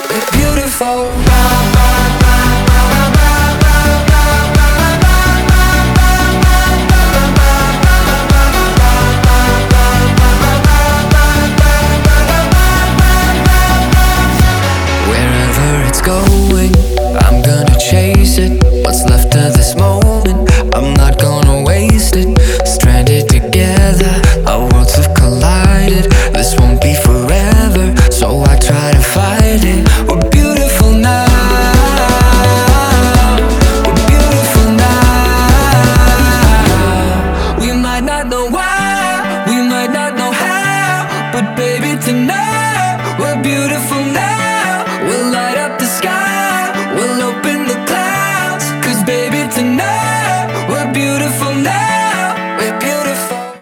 We're beautiful. Wherever it's going, I'm gonna chase it. What's left of this moment, I'm not gonna waste it. Stranded together, our worlds have collided. This won't be forever, so I try to fight it. We're beautiful now. We're beautiful now. We might not know why, we might not know how, but baby tonight